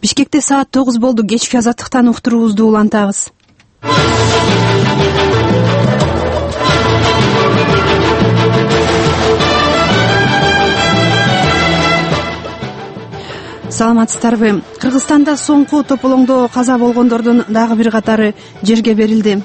Бишкекте саат 9 болду. Кечки азаттыктан уктуруубузду улантабыз. Саламатсыздарбы? Кыргызстанда соңку тополоңдо каза болгондордун дагы бир катары жерге берилди.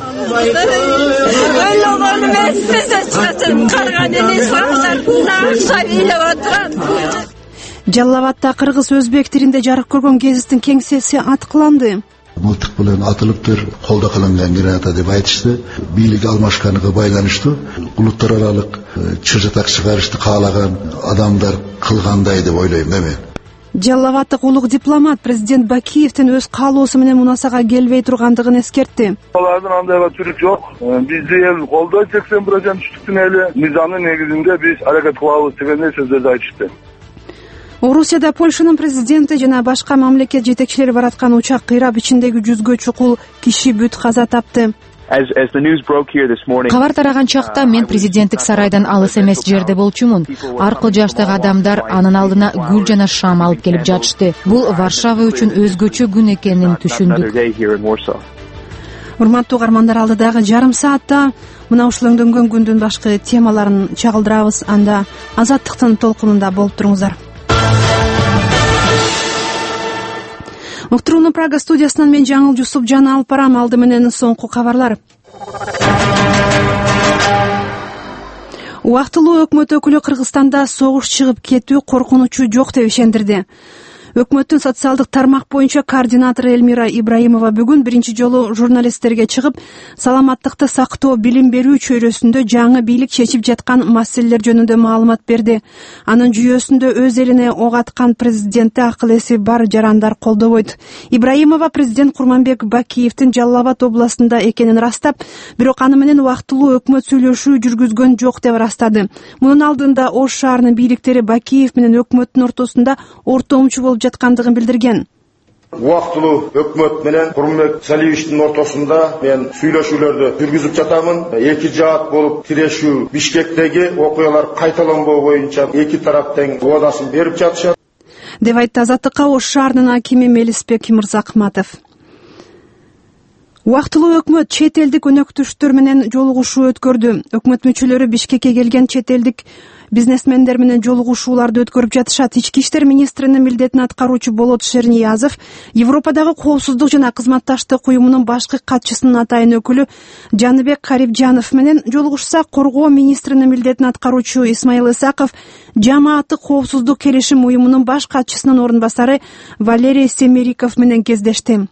Жалал Абадда кыргыз өзбек тилинде жарык көргөн гезиттин кеңсеси аткыланды. Мылтык менен атылыптыр, колдо кылынган граната деп айтышты. Бийлик алмашканга байланыштуу улуттар аралык чыр-жатак чыгарышты каалаган адамдар кылгандай деп ойлойм да мен. Жалал Абаддык улуг дипломат президент Бакиевдин өз каалоосу менен Мунасага келбей тургандыгын эскертти. Алардын андайга түрү жок. Бизди эл колдойт 80% түштүктүн эли. Мыйзамдын негизинде биз аракет кылабыз дегендей сөздөрдү айтышты. Орусияда Польшанын президенти жана башка мамлекет жетекчилери бараткан учак кыйрап, ичиндеги 100гө чукул киши бүт каза тапты. Кабар тараган чакта мен президенттик сарайдан алыс эмес жерде болчумун. Аркы жаштагы адамдар анын алдына гүл жана шам алып келип жатышты. Бул Варшава үчүн өзгөчө күн экенин түшүндүк. Урматтуу угармандар, алдыдагы жарым саатта мына ушул өңдөнгөн күндүн башкы темаларын чагылдырабыз. Анда азаттыктын толкунунда болуп туруңуздар. Уктурууну Прага студиясынан мен Жаңыл Жусупжан алып барам. Алды менен соңку кабарлар. Убактылуу өкмөт өкүлү Кыргызстанда согуш чыгып кетүү коркунучу жок деп ишендирди. Өкмөттүн социалдык тармак боюнча координатору Эльмира Ибраимова бүгүн биринчи жолу журналисттерге чыгып, саламаттыкты сактоо, билим берүү чөйрөсүндө жаңы бийлик чечип жаткан маселелер жөнүндө маалымат берди. Анын жүйөсүндө өз элине ок аткан президентти акыл эси бар жарандар колдобойт. Ибраимова президент Курманбек Бакиевдин Жалал Абад областында экенин растап, бирок аны менен убактылуу өкмөт сүйлөшүү жүргүзгөн жок деп ырастады. Мунун алдында Ош шаарынын бийликтери Бакиев менен өкмөттүн ортосунда ортомчу болуп жаткандыгын билдирген. Убактылуу өкмөт менен Курманбек Салиевичтин ортосунда мен сүйлөшүүлөрдү жүргүзүп жатамын. Эки жаат болуп тирешүү Бишкектеги окуялар кайталанбоо боюнча эки тарап тең убадасын берип жатышат деп айтты Азаттыкка Ош шаарынын акими Мелисбек Мырзакматов. Убактылуу өкмөт чет элдик өнөктөштөр менен жолугушуу өткөрдү. Өкмөт мүчөлөрү Бишкекке келген чет элдик бизнесмендер менен жолугушууларды өткөрүп жатышат. Ички иштер министринин милдетин аткаруучу Болот Шерниязов Европадагы коопсуздук жана кызматташтык уюмунун башкы катчысынын атайын өкүлү Жаныбек Карибжанов менен жолугушса, коргоо министринин милдетин аткаруучу Исмаил Исаков жамааттык коопсуздук келишим уюмунун баш катчысынын орун басары Валерий Семериков менен кездешти.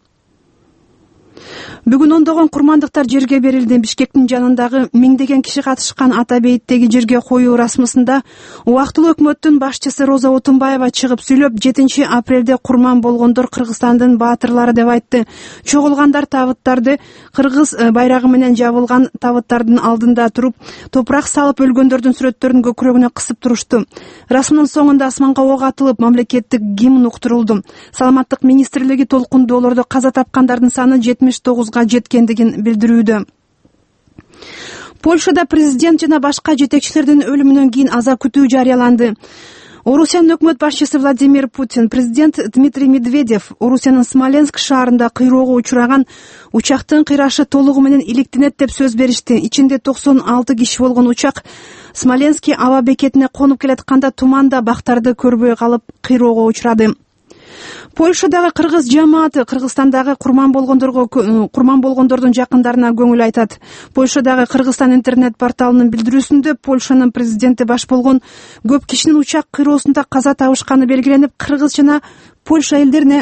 Бүгүн ондогон курмандыктар жерге берилди. Бишкектин жанындагы миңдеген киши катышкан Ата бейиттеги жерге коюу расмысында убактылуу өкмөттүн башчысы Роза Отунбаева чыгып сүйлөп, 7 апрелде курман болгондор Кыргызстандын баатырлары деп айтты. Чогулгандар табыттарды кыргыз байрагы менен жабылган табыттардын алдында туруп, топурак салып өлгөндөрдүн сүрөттөрүн көкүрөгүнө кысып турушту. Расмынын соңунда асманга ок атылып, мамлекеттик гимн уктурулду. Саламаттык министрлиги толкундоолордо каза тапкандардын саны 79-га жеткендигин билдирүүдө. Польшада президент жана башка жетекчилердин өлүмүнөн кийин аза күтүү жарыяланды. Орусиянын өкмөт башчысы Владимир Путин, президент Дмитрий Медведев Орусиянын Смоленск шаарында кыйроого учураган учактын кыйрашы толугу менен иликтенет деп сөз беришти. Ичинде 96 киши болгон учак Смоленский аба бекетине конуп келатканда туманда бактарды көрбөй калып кыйроого учурады. Польшадагы кыргыз жамааты Кыргызстандагы курман болгондордун жакындарына көңүл айтат. Польшадагы Кыргызстан интернет порталынын билдирүүсүндө Польшанын президенти баш болгон көп кишинин учак кыйроосунда каза табышканы белгиленип, Кыргыз жана Польша элдерине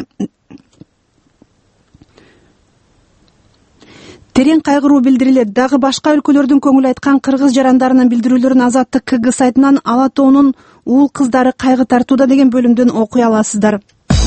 терең кайгыруу билдирилет. Дагы башка өлкөлөрдүн көңүл айткан кыргыз жарандарынын билдирүүлөрүн Азаттык КГ сайтынан Ала тоонун уул кыздары кайгы тартууда деген бөлүмдөн окуй аласыздар.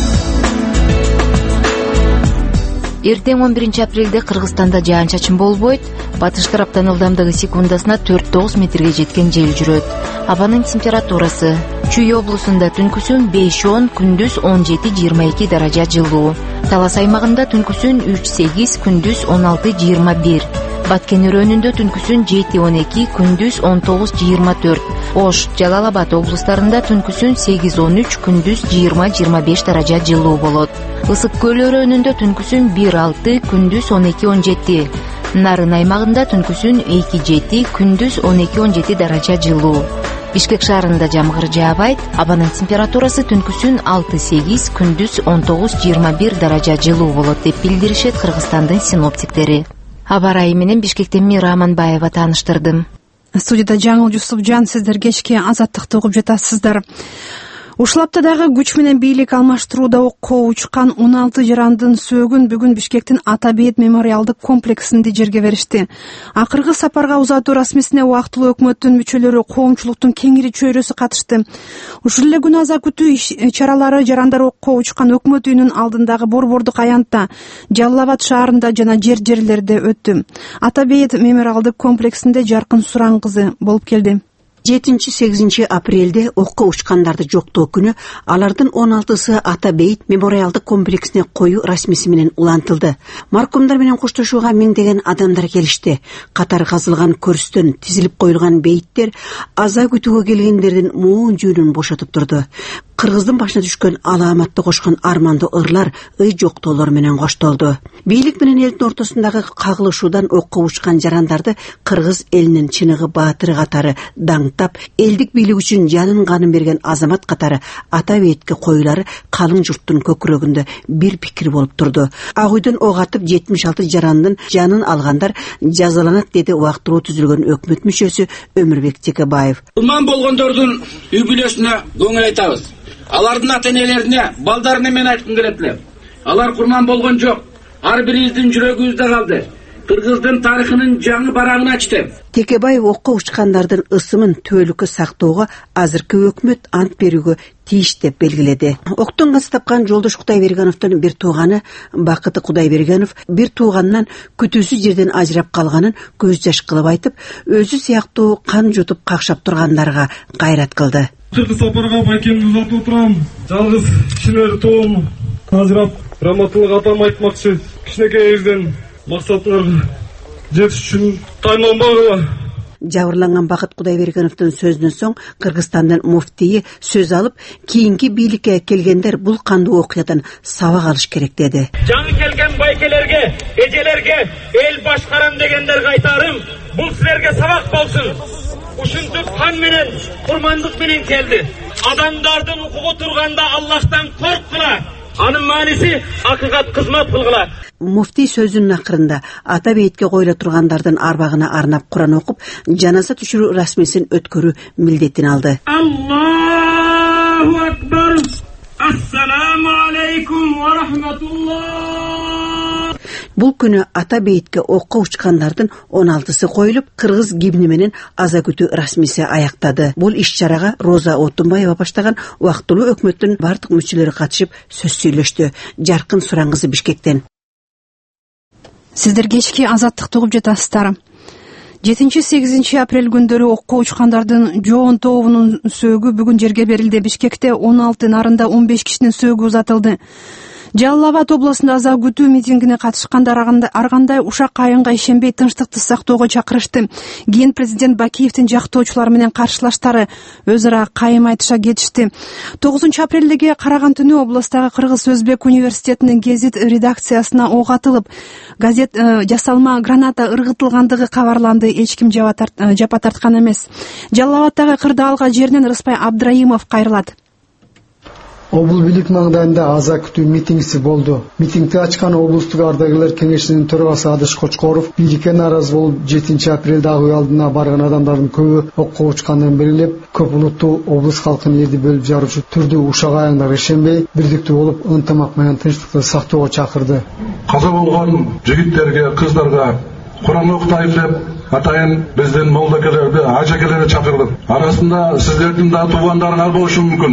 Эртең 11 апрелде Кыргызстанда жаан-чачын болбойт. Батыш тараптан ылдамдыгы секундасына 4-9 метрге жеткен жел жүрөт. Абанын температурасы: Чүй облусунда түнкүсүн 5-10, күндүз 17-22 даража жылуу. Талас аймагында түнкүсүн 3-8, күндүз 16-21. Баткен өрөөнүндө түнкүсүн 7-12, күндүз 19-24. Ош, Жалал Абад облустарында түнкүсүн 8-13, күндүз 20-25 даража жылуу болот. Ысык көл өрөөнүндө түнкүсүн 1-6, күндүз 12-17. Нарын аймагында түнкүсүн 2-7, күндүз 12-17 даража жылуу. Бишкек шаарында жамгыр жаабайт. Абанын температурасы түнкүсүн 6-8, күндүз 19-21 даража жылуу болот деп билдиришет Кыргызстандын синоптиктери. Аба ырайы менен Бишкектен Мира Аманбаева тааныштырдым. Студияда Жаңыл Жусупжан, сиздер кечки Азаттыкты угуп жатасыздар. Ушул аптадагы күч менен бийлик алмаштырууда окко учкан 16 жарандын сөөгүн бүгүн Бишкектин Ата Бейит мемориалдык комплексинде жерге беришти. Акыркы сапарга узатуу расмисине убактылуу өкмөттүн мүчөлөрү, коомчулуктун кеңири чөйрөсү катышты. Ушул эле күнү аза күтүү чаралары жарандар окко учкан өкмөт үйүнүн алдындагы борбордук аянтта, Жалал Абад шаарында жана жерлерде өттү. Ата Бейит мемориалдык комплексинде Жаркын Суран кызы болуп келди. 7-8 апрелде окко учкандарды жоктоо күнү алардын 16сы Ата Бейит мемориалдык комплексине коюу расмиси менен улантылды. Маркумдар менен коштошууга миңдеген адамдар келишти. Катар казылган көрстөн тизилип коюлган бейиттер аза күтүүгө келгендердин муун жүүнүн бошотуп турду. Кыргыздын башына түшкөн аламатты кошкон армандуу ырлар ый жоктоолор менен коштолду. Бийлик менен элдин ортосундагы кагылышуудан окко учкан жарандарды кыргыз элинин чыныгы баатыры катары даңктап, элдик бийлик үчүн жанын канын берген азамат катары Ата Бейитке коюлары калың журттун көкүрөгүндө бир пикир болуп турду. Ак үйдөн ок атып 76 жарандын жанын алгандар жазаланат, деди убактылуу түзүлгөн өкмөт мүчөсү Өмүрбек Текебаев. Курман болгондордун үй бүлөсүнө көңүл айтабыз. Алардын ата-энелерине, балдарына мен айткым келет элем. Алар курман болгон жок. Ар бирибиздин жүрөгүбүздө калды. Кыргыздын тарыхынын жаңы барагын ачты. Текебаев окко учкандардын ысымын түбөлүккө сактоого азыркы өкмөт ант берүүгө тийиш деп белгиледи. Октон каз тапкан Жолдош Кудайбергеновдун бир тууганы Бакыты Кудайбергенов бир тууганынан күтүүсүз жерден ажырап калганын көз жаш кылып айтып, өзү сыяктуу кан жутуп какшап тургандарга кайрат кылды. Сырты сапарга байкемди узатып турам. Жалгыз кишилер тоом ажырап, раматылык атам айтмакчы. Кичинекейиңизден максатыңарга жетиш үчүн тайманбагыла. Жабырланган Бакыт Кудайбергеновдун сөзүнөн соң Кыргызстандын муфтийи сөз алып, кийинки бийликке келгендер бул кандуу окуядан сабак алыш керек деди. Жаңы келген байкелерге, эжелерге эл башкарам дегендерге айтарым, бул силерге сабак болсун. Ушунчу кан менен, курмандык менен келди. Адамдардын укугу турганда Аллахтан корккула. Анын мааниси акыйкат кызмат кылгыла. Муфтий сөзүнүн акырында Ата Бейитке коюла тургандардын арбагына арнап Куран окуп, жаназа түшүрүү расмисин өткөрүү милдетин алды. Аллаху акбар. Ассаламу алейкум ва рахматуллах. Бул күнү Ата Бейитке окко учкандардын 16сы коюлуп, кыргыз гимни менен аза күтүү расмиси аяктады. Бул иш-чарага Роза Отунбаева баштаган убактылуу өкмөттүн бардык мүчөлөрү катышып сөз сүйлөштү. Жаркын Суран кызы, Бишкектен. Сиздер кечки Азаттыкты угуп жатасыздар. 7-8 апрель күндөрү окко учкандардын жоон тобунун сөөгү бүгүн жерге берилди. Бишкекте 16, Нарында 15 кишинин сөөгү узатылды. Жалал Абад областында аза күтүү митингине катышкандар аргандай ушак айынга ишенбей тынчтыкты сактоого чакырышты. Кийин президент Бакиевдин жактоочулары менен каршылаштары өз ара кайым айтыша кетишти. 9 апрелдеги караган түнү областагы Кыргыз Өзбек университетинин гезит редакциясына ок атылып, газет жасалма граната ыргытылгандыгы кабарланды. Эч ким жапа тарткан эмес. Жалал Абадтагы кырдаалга жеринен Рыспай Абдраимов кайрылат. Обул бийлик маңдайында аза күтүү митингиси болду. Митингди ачкан облустук ардагерлер кеңешинин төрагасы Адыш Кочкоров бийликке нааразы болуп 7 апрелде ак үй алдына барган адамдардын көбү окко учканын белгилеп, көп улуттуу облус халкын элди бөлүп жаруучу түрдүү ушак айыңдарга ишенбей, бирдиктүү болуп, ынтымак менен тынчтыкты сактоого чакырды. Каза болгон жигиттерге, кыздарга Куран окутайын деп атайын биздин молдокелерди, ажакелерди чакырдык. Арасында сиздердин да туугандарыңар болушу мүмкүн.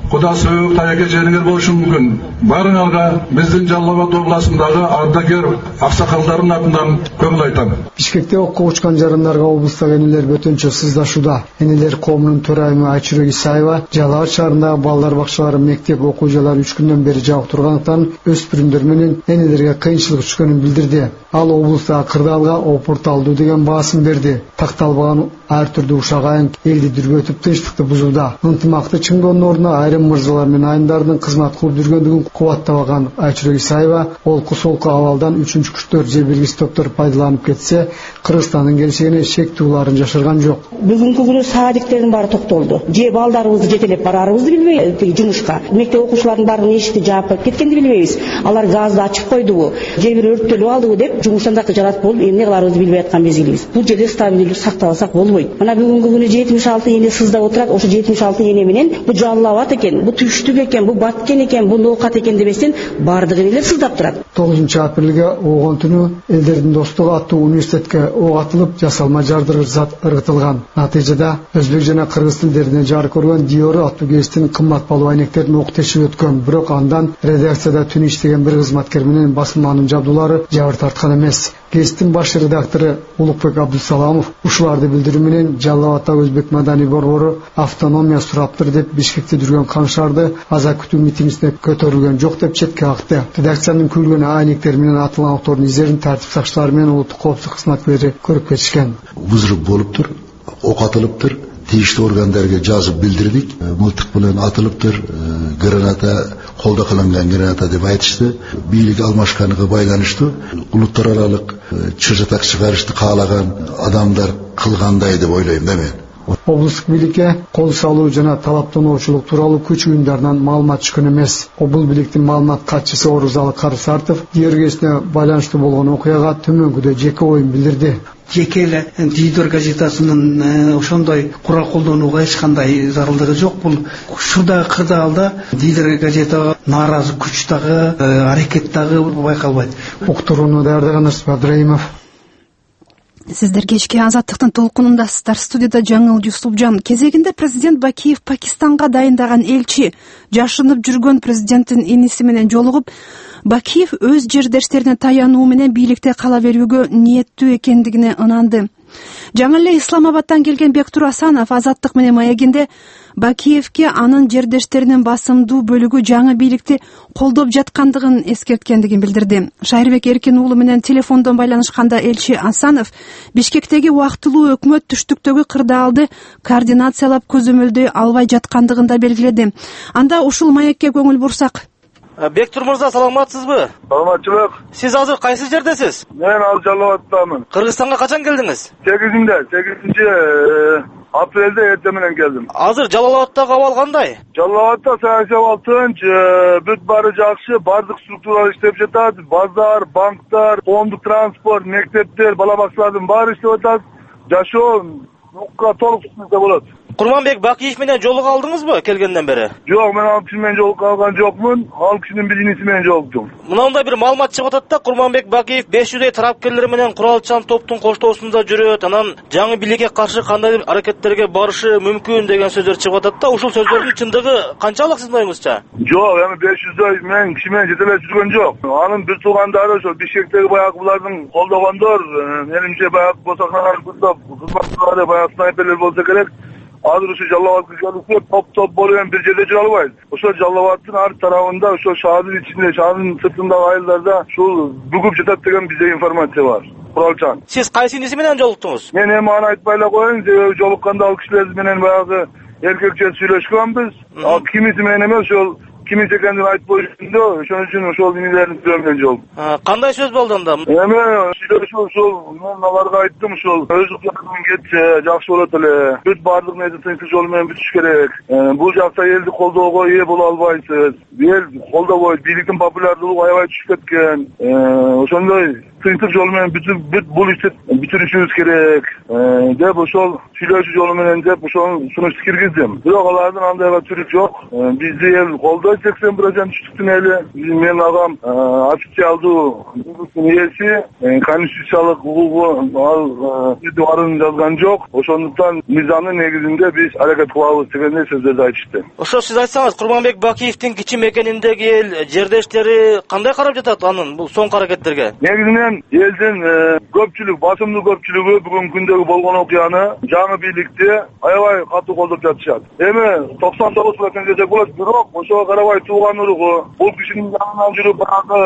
Куда сөөк таяке жериңер болушу мүмкүн. Барыңарга биздин Жалал Абад областындагы ардагер аксакалдардын атынан көңүл айтам. Бишкекте окко учкан жарандарга облустагы энелер бөтөнчө сыздашууда. Энелер коомунун төрайымы Айчүрөк Исаева Жалал Абад шаарындагы балдар бакчалары, мектеп окуучулары 3 күндөн бери жабык тургандыктан өспүрүмдөр менен энелерге кыйынчылык түшкөнүн билдирди. Ал облустагы кырдаалга опурталдуу деген баасын берди. Такталбаган ар түрдүү ушак айын элди дүрбөтүп тынчтыкты бузууда. Ынтымакты чыңдоонун ордуна айрым мырзалар менен айымдардын кызмат кылып жүргөндүгүн кубаттабаган Айчүрөк Исаева олку-солку абалдан 3-күчтөр же белгисиз топтор пайдаланып кетсе, Кыргызстандын келечегине шектүүларын жашырган жок. Бүгүнкү күнү саадиктердин баары токтолду. Же балдарыбызды жетелеп барарыбызды билбей жумушка. Мектеп окуучулардын баары эшикти жаап кеткенди билбейбиз. Алар газды ачып койдубу, же бир өрттөлүп алдыбы деп жумуштан да жарат болуп, эмне кыларыбызды билбей аткан мезгилибиз. Бул жерде стабилдүүлүк сактабасак болбойт. Мына бүгүнкү күнү 76 эне сыздап отурат. Ошо 76 эне менен бу Жалал Абад экен, бу Түштүк экен, бу Баткен экен, бу Ноокат экен дебестен баардык энелер сыздап турат. 9-апрелге огон түнү элдердин достугу аттуу университетке ок атылып, жасалма жардыргыч зат ыргытылган. Натыйжада өзбек жана кыргыз тилдерине жарык көргөн Диору аттуу гезиттин кымбат баалуу айнектерин ок тешип өткөн. Бирок андан редакцияда түн иштеген бир кызматкер менен басылманын жабдуулары жабыр тарткан эмес. Гезиттин баш редактору Улукбек Абдусаламов ушуларды билдирүү менен Жалал Абадта өзбек маданий борбору автономия сураптыр деп Бишкекте жүргөн Каңшарды аза күтүү митингисине көтөрүлгөн жок деп четке акты. Редакциянын күлгөн айнектери менен атылган октордун изерин тартип сакчылары менен улуттук коопсуздук кызматкерлери көрүп кетишкен. Взрыв болуптур, ок атылыптыр. Тийиштүү органдарга жазып билдирдик. Мылтык менен атылыптыр, граната, колдо кылынган граната деп айтышты. Бийлик алмашканга байланыштуу улуттар аралык чыжытак чыгарышты каалаган адамдар кылгандай деп ойлойм да мен. Облустук бийликке кол салуу жана талаптоочулук тууралуу күч уюмдарынан маалымат түшкөн эмес. Бул бийликтин маалымат катчысы Орузалы Карысартов диергесине байланыштуу болгон окуяга төмөнгүдөй жеке оюн билдирди. Жеке эле Дидор газетасынын ошондой курал колдонууга эч кандай зарылдыгы жок. Бул ушурдагы кырдаалда Дидор газетага нааразы күч дагы, аракет дагы байкалбайт. Уктурууну даярдаган Арсып Абдраимов. Сиздер кечки Азаттыктын толкунундасыздар. Студияда Жаңыл Жусупжан. Кезегинде президент Бакиев Пакистанга дайындаган элчи жашынып жүргөн президенттин иниси менен жолугуп, Бакиев өз жердештерине таянуу менен бийликте кала берүүгө ниеттүү экендигине ынанды. Жаңы эле Исламабадтан келген Бектур Асанов Азаттык менен маегинде Бакиевке анын жердештеринин басымдуу бөлүгү жаңы бийликти колдоп жаткандыгын эскерткендигин билдирди. Шайырбек Эркин уулу менен телефондон байланышканда элчи Асанов Бишкектеги убактылуу өкмөт түштүктөгү кырдаалды координациялап көзөмөлдөй албай жаткандыгын да белгиледи. Анда ушул маекке көңүл бурсак. Бектур мырза, саламатсызбы? Саламатчылык. Сиз азыр кайсы жердесиз? Мен ал Жалал Абадтамын. Кыргызстанга качан келдиңиз? 8-апрелде эртең менен келдим. Азыр Жалал Абадтагы абал кандай? Жалал Абадта саясий абал тынч, бүт баары жакшы, бардык структуралар иштеп жатат, базар, банктар, коомдук транспорт, мектептер, бала бакчалардын баары иштеп атат. Жашоо толук түшүнүктүү болот. Курманбек Бакиев менен жолуга алдыңызбы келгенден бери? Жок, мен ал киши менен жолуга алган жокмун. Ал кишинин бириниси менен жолуктум. Мындай бир маалымат чыгып атат да, Курманбек Бакиев 500 тарапкерлер менен куралчан топтун коштоосунда жүрөт, анан жаңы бийликке каршы кандайдыр аракеттерге барышы мүмкүн деген сөздөр чыгып атат да. Ушул сөздөрдүн чындыгы канчалык сиздин оюңузча? Жок, эми 500 мен киши менен жетелеп жүргөн жок. Анын бир туугандары ошо Бишкектеги баягы булардын колдогондор, менимче баягы босаканалар кылып, кызматтуулары баягы снайперлер болсо керек. Азыр ушу Жалал Абадга келип топ болуп бир жерде жүрө албайт. Ошо Жалал Абадтын ар тарабында, ошо шаардын ичинде, шаардын сыртындагы айылдарда ушул бүгүп жатат деген бизде информация бар. Куралчан. Сиз кайсы иниси менен жолуктуңуз? Мен эми аны айтпай эле коеюн, себеби жолукканда ал кишилер менен баягы эркекче сүйлөшкөнбүз. Ал кимиси менен эмес, ошол кимиси экенин айтпоо үчүндө, ошон үчүн ошол инилердин менен жол. Кандай сөз болду анда? Эми сүйлөшүү ошол мен аларга айттым, ошол өз жактан кетсе жакшы болот эле. Бүт баардык нерсе тынчтык жолу менен бүтүш керек. Бул жакта элди колдоого ээ боло албайсыз. Эл колдобойт, бийликтин популярдуулугу аябай түшүп кеткен. Ошондой тынчтык жолу менен бүт бул ишти бүтүрүшүбүз керек деп ошол сүйлөшүү жолу менен деп ошол сунушту киргиздим. Бирок алардын андайга түрү жок. Бизди эл колдойт, 80% түштүктүн эли. Менин агам официалдуу ээси, конституциялык укугу барын жазган жок. Ошондуктан мыйзамдын негизинде биз аракет кылабыз дегендей сөздөрдү айтышты. Ошо сиз айтсаңыз, Курманбек Бакиевдин кичи мекениндеги эл жердештери кандай карап жатат анын бул соңку аракеттерге? Негизинен элдин көпчүлүк, басымдуу көпчүлүгү бүгүнкү күндөгү болгон окуяны, жаңы бийликти аябай катуу колдоп жатышат. Эми 99% десек болот, бирок ошого карабай тууган уругу, бул кишинин жанынан жүрүп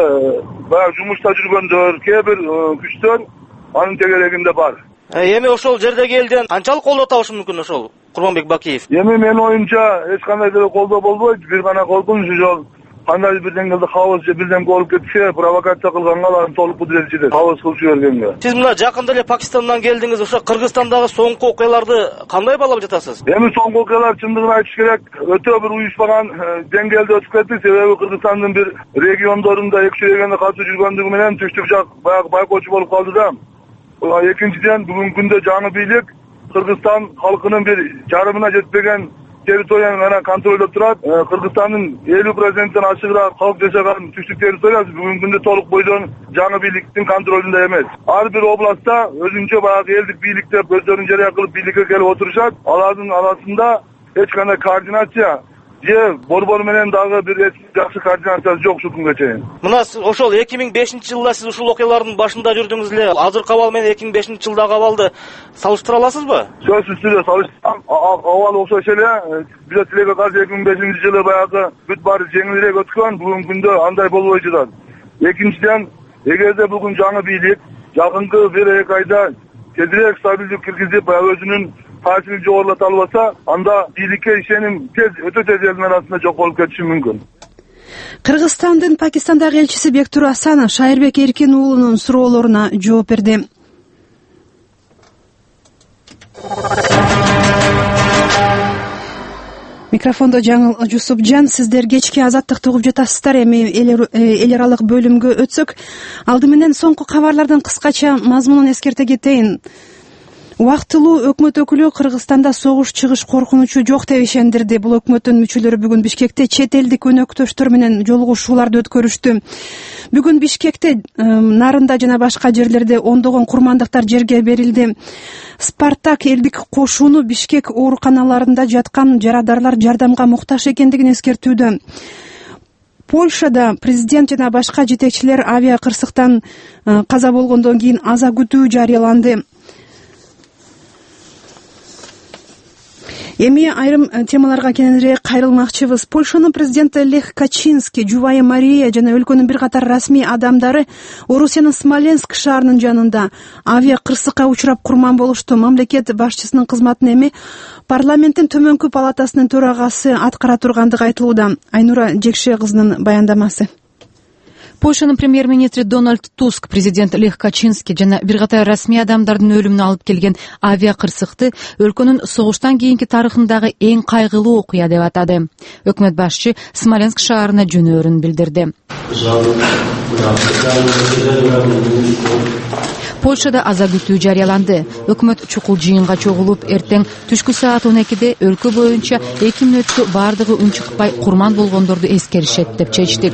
баягы жумушта жүргөндөр, кээ бир күчтөр анын тегерегинде бар. Эми ошол жердеги элден канчалык колдоо табышы мүмкүн ошол Курманбек Бакиев? Эми менин оюмча эч кандай деле колдоо болбойт. Бир гана коркунуч жол кандай бир деңгээлде кабыз же бирден болуп кетсе, провокация кылганга алар толук бүдүрөт жетет. Кабыз кылып жибергенге. Сиз мына жакында эле Пакистандан келдиңиз. Ошо Кыргызстандагы соңку окуяларды кандай баалап жатасыз? Эми соңку окуялар чындыгын айтыш керек, өтө бир уюшпаган деңгээлде өтүп кетти. Себеби Кыргызстандын бир региондорунда экшелегенде катуу жүргөндүгү менен түштүк жак баягы байкоочу болуп калды да. Экинчиден бүгүнкү күндө жаңы бийлик Кыргызстан халкынын бир жарымына жетпеген территорияны гана контролдоп турат. Кыргызстандын 50%-тен ашыгыраак халк жашаган түштүк территориясы бүгүнкү күндө толук бойдон жаңы бийликтин контролунда эмес. Ар бир областта өзүнчө баягы элдик бийлик деп өздөрүн жарыя кылып бийликке келип отурушат. Алардын арасында эч кандай координация же борбор менен дагы бир жакшы координациясы жок ушул күнгө чейин. Мына ошол 2005-жылда сиз ушул окуялардын башында жүрдүңүз эле. Азыркы абал менен 2005-жылдагы абалды салыштыра аласызбы? Сөзсүз түрдө салыштырам. Абал окшош эле. Биз тилеге каршы 2005-жылы баягы бүт баары жеңилирээк өткөн, бүгүнкү күндө андай болбой жатат. Экинчиден, эгерде бүгүн жаңы бийлик жакынкы 1-2 айда тезирээк стабилдик киргизип, өзүнүн таасирин жогорулата албаса, анда бийликке ишеним өтө тез элдин арасында жок болуп кетиши мүмкүн. Кыргызстандын Пакистандагы элчиси Бектур Асанов Шайырбек Эркин уулунун суроолоруна жооп берди. Микрофондо Жаңыл Жусупжан. Сиздер кечки Азаттыкты угуп жатасыздар. Эми эл аралык бөлүмгө өтсөк, алды менен соңку кабарлардын кыскача мазмунун эскерте кетейин. Убактылуу өкмөт өкүлү Кыргызстанда согуш чыгыш коркунучу жок деп ишендирди. Бул өкмөттүн мүчөлөрү бүгүн Бишкекте чет элдик өнөктөштөр менен жолугушууларды өткөрүштү. Бүгүн Бишкекте, Нарында жана башка жерлерде ондогон курмандыктар жерге берилди. Спартак элдик кошууну Бишкек ооруканаларында жаткан жарадарлар жардамга муктаж экендигин эскертүүдө. Польшада президент жана башка жетекчилер авиа кырсыктан каза болгондон кийин аза күтүү жарыяланды. Эми айрым темаларга кененирээк кайрылмакчыбыз. Польшанын президенти Лех Качинский, жубайы Мария жана өлкөнүн бир катар расмий адамдары Орусиянын Смоленск шаарынын жанында авиа кырсыкка учурап курман болушту. Мамлекет башчысынын кызматын эми парламенттин төмөнкү палатасынын төрагасы аткара тургандыгы айтылууда. Айнура Жекше кызынын баяндамасы. Польшанын премьер-министри Дональд Туск президент Лех Качинский жана бир катар расмий адамдардын өлүмүнө алып келген авиа кырсыкты өлкөнүн согуштан кийинки тарыхындагы эң кайгылуу окуя деп атады. Өкмөт башчы Смоленск шаарына жөнөөрүн билдирди. Польшада аза күтүү жарыяланды. Өкмөт чукул жыйынга чогулуп, эртең түшкү саат 12-де өлкө боюнча 2 мүнөткө бардыгы үн чыкпай курман болгондорду эскеришет деп чечтик.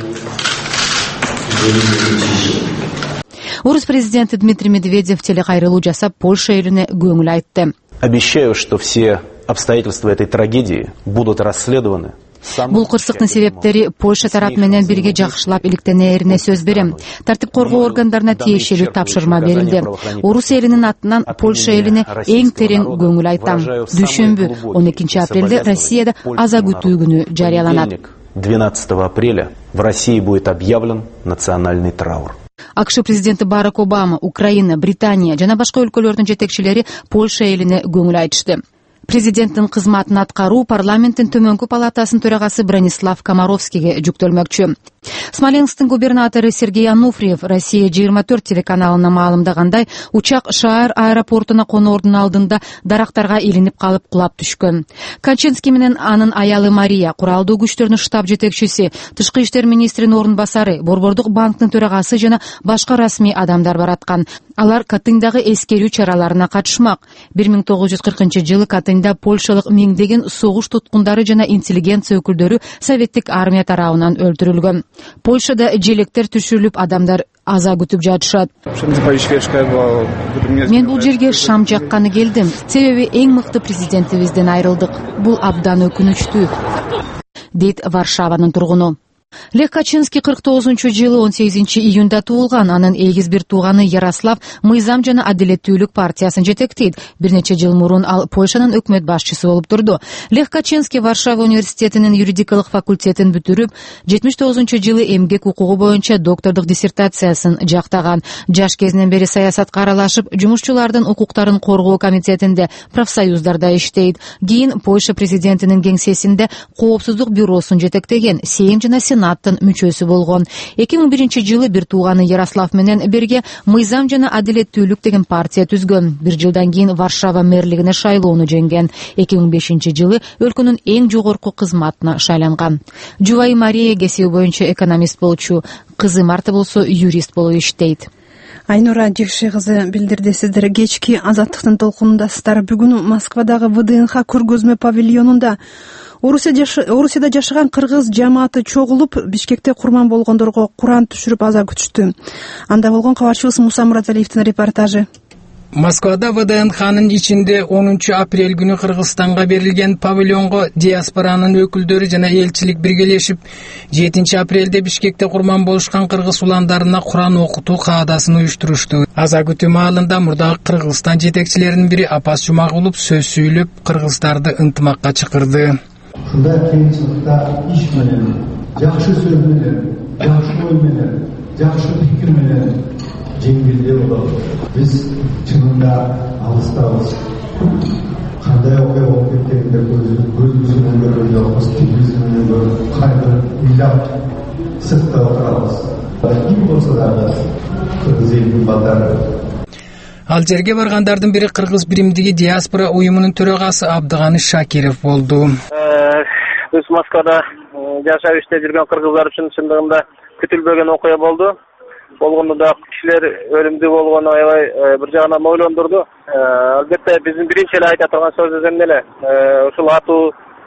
Орус президенти Дмитрий Медведев телекайрылуу жасап, Польша элине көңүл айтты. Обещаю, что все обстоятельства этой трагедии будут расследованы. Бул кырсыктын себептери Польша тарап менен бирге жакшылап иликтенерине сөз берем. Тартип коргоо органдарына тиешелүү тапшырма берилди. Орус элинин атынан Польша элине эң терең көңүл айтам. Дүйшөмбү 12 апрелде Россияда аза күтүү күнү жарыяланат. 12 апреля в России будет объявлен национальный траур. АКШ президенти Барак Обама, Украина, Британия жана башка өлкөлөрдүн жетекчилери Польша элине көңүл айтышты. Президенттин кызматын аткаруу парламенттин төмөнкү палатасынын төрагасы Бронислав Комаровскийге жүктөлмөкчү. Смоленсктин губернатору Сергей Ануфриев Россия 24 телеканалына маалымдагандай, учак шаар аэропортуна коноордун алдында дарактарга илинип калып кулап түшкөн. Качинский менен анын аялы Мария, куралдуу күчтөрдүн штаб жетекчиси, тышкы иштер министринин орун басары, Борбордук банктын төрагасы жана башка расмий адамдар бараткан. Алар Катындагы эскерүү чараларына катышмак. 1940-жылы Катында польшалык миңдеген согуш туткундары жана интеллигенция өкүлдөрү советтик армия тарабынан өлтүрүлгөн. Польшада желектер түшүрүлүп, адамдар аза күтүп жатышат. Мен бул жерге шам жакканы келдим. Себеби эң мыкты президентибизден айрылдык. Бул абдан өкүнүчтүү, дейт Варшаванын тургуну. Лех Качинский 49-жылы 18-июнда туулган. Анын эгиз бир тууганы Ярослав Мыйзам жана Адилеттүүлүк партиясын жетектейт. Бир нече жыл мурун ал Польшанын өкмөт башчысы болуп турду. Лех Качинский Варшава университетинин юридикалык факультетин бүтүрүп, 79-жылы эмгек укугу боюнча доктордук диссертациясын жактаган. Жаш кезинен бери саясатка аралашып, жумушчулардын укуктарын коргоо комитетинде, профсоюздарда иштейт. Кийин Польша президентинин кеңсесинде коопсуздук бюросун жетектеген, Сейм жана Сенаттын мүчөсү болгон. 2001-жылы бир тууганы Ярослав менен бирге Мыйзам жана Адилеттүүлүк деген партия түзгөн. Бир жылдан кийин Варшава мэрлигине шайлоону жеңген. 2005-жылы өлкөнүн эң жогорку кызматына шайланган. Жубайы Мария кесиби боюнча экономист болчу, кызы Марта болсо юрист болуп иштейт. Айнура Жекши кызы билдирди. Сиздер кечки Азаттыктын толкунундасыздар. Бүгүн Москвадагы ВДНХ көргөзмө павильонунда Орусияда жашаган кыргыз жамааты чогулуп, Бишкекте курман болгондорго Куран түшүрүп аза күтүштү. Анда болгон кабарчыбыз Муса Мураталиевдин репортажы. Москвада ВДНХнын ичинде 10 апрель күнү Кыргызстанга берилген павильонго диаспоранын өкүлдөрү жана элчилик биргелешип, 7 апрелде Бишкекте курман болушкан кыргыз уландарына Куран окутуу каадасын уюштурушту. Аза күтүү маалында мурдагы Кыргызстан жетекчилеринин бири Апас Жумагулов сөз сүйлөп, кыргыздарды ынтымакка чакырды. Ушундай кыйынчылыкта иш менен, жакшы сөз менен, жакшы ой менен, жакшы пикир менен жеңилдеп болот. Биз чынында алыстабыз. Кандай окуя болуп кеткенде көзүбүз менен көргөн жокпуз, биз менен көрүп, кайгырып, ыйлап, сыртта отурабыз. Ким болсо дагы кыргыз элинин балдары. Ал жерге баргандардын бири кыргыз биримдиги диаспора уюмунун төрагасы Абдыганы Шакиров болду. Биз Москвада жашап иштеп жүргөн кыргыздар үчүн чындыгында күтүлбөгөн окуя болду. Болгондо да кишилер өлүмдүү болгону аябай бир жагынан ойлондурду. Албетте биздин биринчи эле айта турган сөзүбүз эмне? Ушул атуу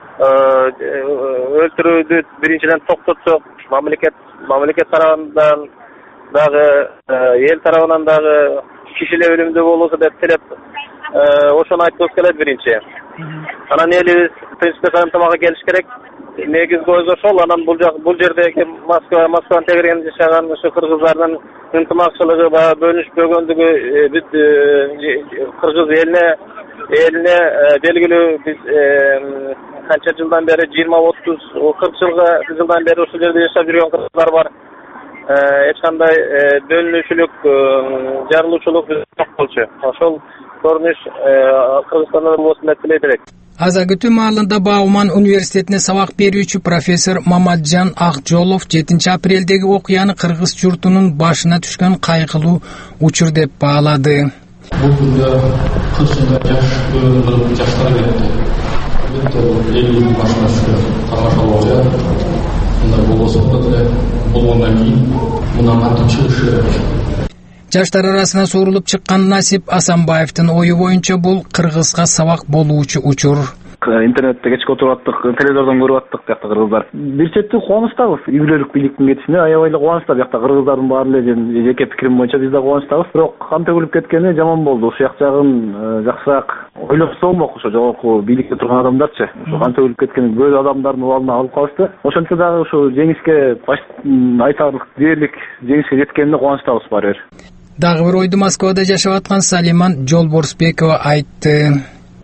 өлтүрүүдү биринчиден токтотсок, мамлекет тарабынан дагы эл тарабынан дагы кишилер өлүмдүү болуусу деп тилеп, ошону айткыбыз келет биринчи. Анан элибиз принципте ынтымакка келиш керек. Негизги көз ошол. Анан бул жердеги Москванын тегерегинде жашаган ушу кыргыздардын ынтымакчылыгы, бөлүнүшпөгөндүгү бүт кыргыз элине белгилүү. Биз канча жылдан бери 20-30-40 жылдан бери ушул жерде жашап жүргөн кыргыздар бар. Эч кандай бөлүнүүчүлүк, жарылуучулук жок болчу. Ошол көрүнүш Кыргызстанда болсун деп тилей берет. Аза күтүү маалында Бауман университетине сабак берүүчү профессор Маматжан Акжолов 7 апрелдеги окуяны кыргыз журтунун башына түшкөн кайгылуу учур деп баалады. Бул күндө 40 жылга жаштар кетти. Элибиздин башына түшкөн кайгылуу окуя. Мындай болбосо деле болгондон кийин мындан кантип чыгыш керек? Жаштар арасына сорулуп чыккан Насип Асанбаевдин ою боюнча бул кыргызга сабак болуучу учур. Интернетте кечке отуруп аттык, телевизордон көрүп аттык биякта кыргыздар. Бир четтен кубанычтабыз. Үй бүлөлүк бийликтин кетишине аябай эле кубанычта. Биякта кыргыздардын баары эле жеке пикирим боюнча биз да кубанычтабыз. Бирок кан төгүлүп кеткени жаман болду. Ушул жагын жакшыраак ойлопсо болмок. Ошо жогорку бийликте турган адамдарчы. Ошо кан төгүлүп кеткени көп адамдардын убалына алып калышты. Ошентсе дагы ушу жеңишке айтарлык дээрлик жеңишке жеткенине кубанычтабыз баары бир. Дагы бир ойду Москвада жашап аткан Салиман Жолборсбекова айтты.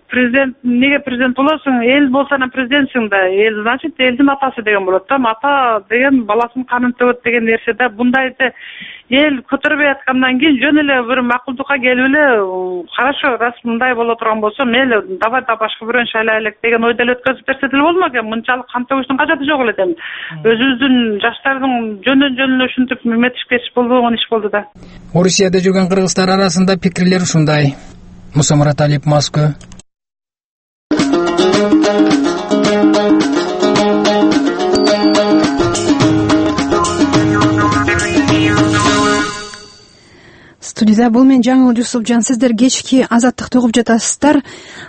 президент неге президент болосуң, эл болсо анан президентсиң да, эл значит элдин атасы деген болот да. Ата деген баласын канын төгөт деген нерсе да. Бундайды эл көтөрбөй аткандан кийин жөн эле бир макулдукка келип эле, хорошо, раз мындай боло турган болсо, мейли давай да башка бирөөнү шайлайлык деген ойдо эле өткөзүп берсе деле болмок экен. Мынчалык кан төгүштүн кажети жок эле экен. Өзүбүздүн жаштардын жөндөн ушинтип метишип кетиш болбогон иш болду да. Орусияда жүргөн кыргыздар арасында пикирлер ушундай. Муса Мураталиев, Москва. Студияда бул мен Жаңыл Жусупжан. Сиздер кечки Азаттыкты угуп жатасыздар.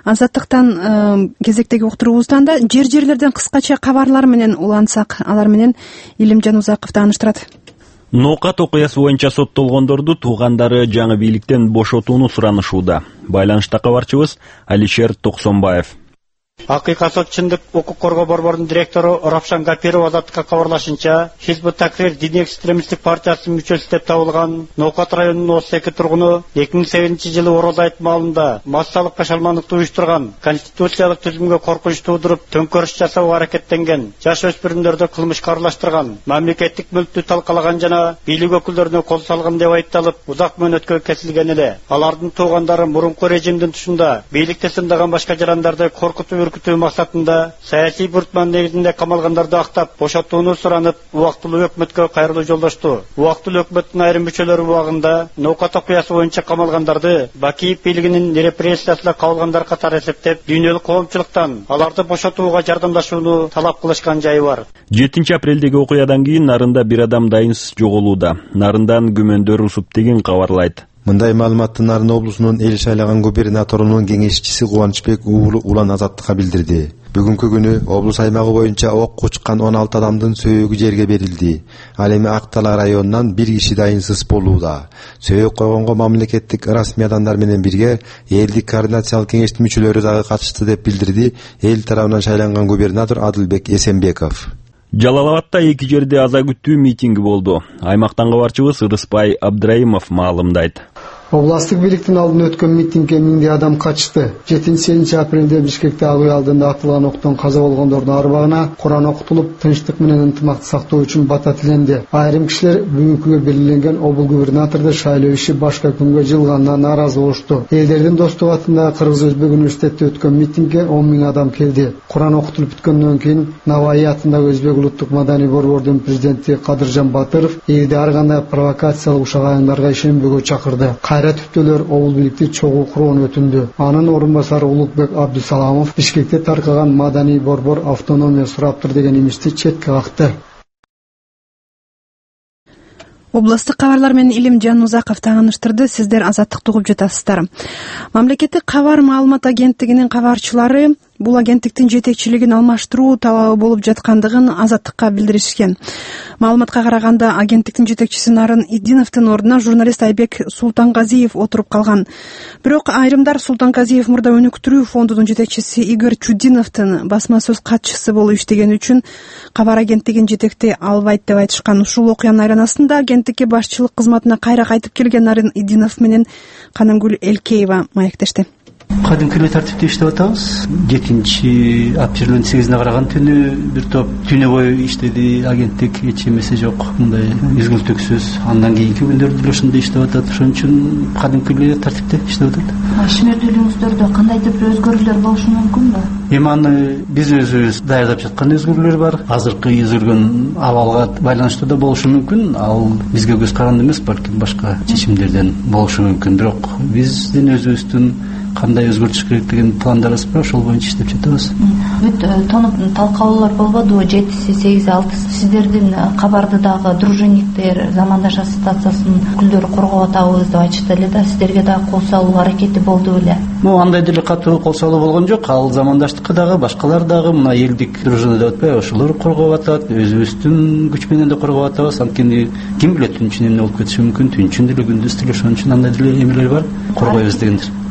Азаттыктан кезектеги уктуруубуздан да жерлерден кыскача кабарлар менен улантсак, алар менен Илимжан Узаков тааныштырат. Ноокат окуясы боюнча соттолгондорду туугандары жаңы бийликтен бошотууну суранышууда. Байланышта кабарчыбыз Алишер Токсонбаев. Акыйка сот чындык укук коргоо борборунун директору Равшан Гапиров Азаттыкка кабарлашынча, Хизбут Такрир диний экстремисттик партиясынын мүчөсү деп табылган Ноокат районунун 32 тургуну 2008-жылы Ороз айт маалында массалык кашалмандыкты уюштурган, конституциялык түзүмгө коркунуч туудуруп, төңкөрүш жасоого аракеттенген, жаш өспүрүмдөрдү кылмышка аралаштырган, мамлекеттик мүлктү талкалаган жана бийлик өкүлдөрүнө кол салган деп айыпталып, узак мөөнөткө кесилген эле. Алардын туугандары мурунку режимдин тушунда бийликти сындаган башка жарандарды коркутуп үркүтүү максатында саясий буртман негизинде камалгандарды актап, бошотууну суранып, убактылуу өкмөткө кайрылуу жолдошту. Убактылуу өкмөттүн айрым мүчөлөрү убагында Ноокат окуясы боюнча камалгандарды Бакиев бийлигинин репрессиясына кабылгандар катары эсептеп, дүйнөлүк коомчулуктан аларды бошотууга жардамдашууну талап кылышкан жайы бар. 7 апрелдеги окуядан кийин Нарында бир адам дайынсыз жоголууда. Нарындан күмөндөр усуп деген кабарлайт. Мындай маалыматты Нарын облусунун эл шайланган губернаторунун кеңешчиси Кубанычбек уулу Улан Азаттыкка билдирди. Бүгүнкү күнү облус аймагы боюнча ок учкан 16 адамдын сөөгү жерге берилди. Ал эми Актала районунан бир киши дайынсыз болууда. Сөөгү койгонго мамлекеттик расмий адамдар менен бирге элдик координациялык кеңештин мүчөлөрү дагы катышты деп билдирди эл тарабынан шайланган губернатор Адылбек Эсенбеков. Жалалабадта 2 жерде аза күттүү митинги болду. Аймактан кабарчыбыз Ыдыспай Абдрайымов маалымдайт. Областык бийликтин алдында өткөн митингге миңдей адам катышты. 7 апрелде Бишкекте ак үй алдында атылган октон каза болгондордун арбагына Куран окутулуп, тынчтык менен ынтымакты сактоо үчүн бата тиленди. Айрым кишилер бүгүнкүгө белгиленген обул губернаторду шайлоо иши башка күнгө жылганына нааразы болушту. Элдердин достугу атында Кыргыз Өзбек университетте өткөн митингге 10 000 адам келди. Куран окутулуп бүткөндөн кийин Наваи атындагы Өзбек улуттук маданий борбордун президенти Кадыржан Батыров элди ар кандай провокациялык ушагандарга ишенбөөгө чакырды. Кайра түптөлөр обул бийликти чогуу курууну өтүндү. Анын орун басары Улукбек Абдусаламов Бишкекте таркаган маданий борбор автономия сураптыр деген имичти четке какты. Областык кабарлар менен Илимжан Узаков тааныштырды. Сиздер Азаттыкты угуп жатасыздар. Мамлекеттик кабар маалымат агенттигинин кабарчылары бул агенттиктин жетекчилигин алмаштыруу талабы болуп жаткандыгын Азаттыкка билдиришкен. Маалыматка караганда агенттиктин жетекчиси Нарын Идиновдун ордуна журналист Айбек Султангазиев отуруп калган. Бирок айрымдар Султангазиев мурда өнүктүрүү фондунун жетекчиси Игорь Чудиновдун басма сөз катчысы болуп иштеген үчүн кабар агенттигин жетектей албайт деп айтышкан. Ушул окуянын айланасында агенттикке башчылык кызматына кайра кайтып келген Нарын Идинов менен Канангүл Элкеева маектешти. Кадимки эле тартипте иштеп атабыз. 7 апрелдин 8-ине караган түнү бир топ түнү бою иштеди агенттик, эч эмеси жок. Мындай үзгүлтүксүз. Андан кийинки күндөрдө деле ошондой иштеп атат. Ошон үчүн кадимки эле тартипте иштеп атат. Ишмердүүлүгүңүздөрдө кандайдыр бир өзгөрүүлөр болушу мүмкүнбү? Эми аны биз өзүбүз даярдап жаткан өзгөрүүлөр бар. Азыркы өзгөргөн абалга байланыштуу да болушу мүмкүн. Ал бизге көз каранды эмес, балким башка чечимдерден болушу мүмкүн. Бирок биздин өзүбүздүн кандай өзгөртүш керек деген пландарыбыз бар, ошол боюнча иштеп жатабыз. Бүт тонуп талкалоолор болбодубу? 7-си, 8-си, 6-сы сиздердин кабарды дагы дружинниктер, замандаш ассоциациясынын өкүлдөрү коргоп атабыз деп айтышты эле да. Сиздерге дагы кол салуу аракети болду беле? Андай деле катуу кол салуу болгон жок. Ал замандаштыкка дагы, башкалар дагы мына элдик дружина деп атпайбы, ошолор коргоп атат. Өзүбүздүн күч менен да коргоп атабыз. Анткени ким билет түн ичинде эмне болуп кетиши мүмкүн. Түн ичинде деле күндүз деле ошон үчүн андай деле эмелер бар. Коргойбуз дегендер. Аракеттер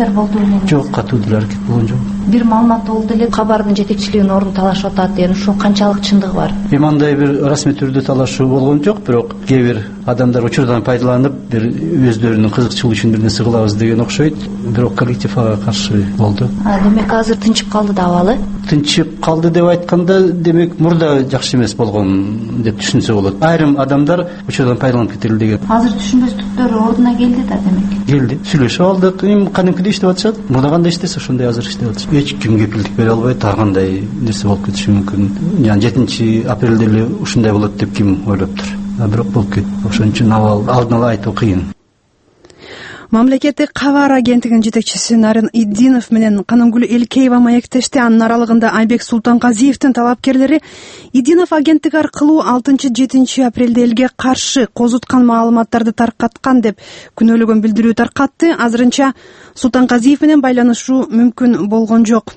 аракеттер болдубу? Жок, катуу деле аракет болгон жок. Бир маалымат болду эле, кабардын жетекчилигинин ордун талашып атат деген, ушул канчалык чындыгы бар? Мындай бир расмий түрдө талашуу болгон жок, бирок кээ бир адамдар учурдан пайдаланып, бир өздөрүнүн кызыкчылыгы үчүн бир нерсе кылабыз деген окшойт. Бирок коллектив ага каршы болду. Демек азыр тынчып калды да абалы? Тынчып калды деп айтканда, демек мурда жакшы эмес болгон деп түшүнсө болот. Айрым адамдар учурдан пайдаланып кетели деген. Азыр түшүнбөстүктөр ордуна келди да демек. Келди. Сүйлөшүп алдык. Эми кадимкидей иштеп атышат. Мурда кандай иштесе ошондой азыр иштеп атышат. Эч ким кепилдик бере албайт, ар кандай нерсе болуп кетиши мүмкүн. Яны 7-апрелде эле ушундай болот деп ким ойлоптур. Бирок болуп кетти. Ошон үчүн алдын ала айтуу кыйын. Мамлекеттик кабар агенттигинин жетекчиси Нарын Иддинов менен Канымгүл Элкеева маектешти. Анын аралыгында Айбек Султангазиевдин талапкерлери Иддинов агенттик аркылуу 6-7 апрелде элге каршы козуткан маалыматтарды таркаткан деп күнөөлөгөн билдирүү таркатты. Азырынча Султангазиев менен байланышуу мүмкүн болгон жок.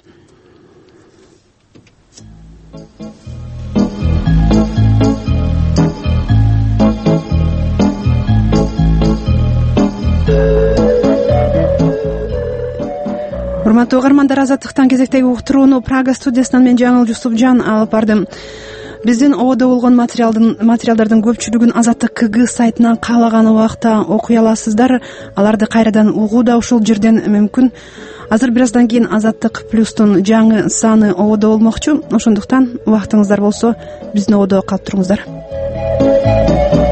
Урматтуу угармандар, Азаттыктан кезектеги уктурууну Прага студиясынан мен Жаңыл Жусупжан алып бардым. Биздин ободо болгон материалдардын көпчүлүгүн Азаттык КГ сайтынан каалаган убакта окуй аласыздар. Аларды кайрадан угуу да ушул жерден мүмкүн. Азыр бир аздан кийин Азаттык плюстун жаңы саны ободо болмокчу. Ошондуктан убактыңыздар болсо биздин ободо калып туруңуздар.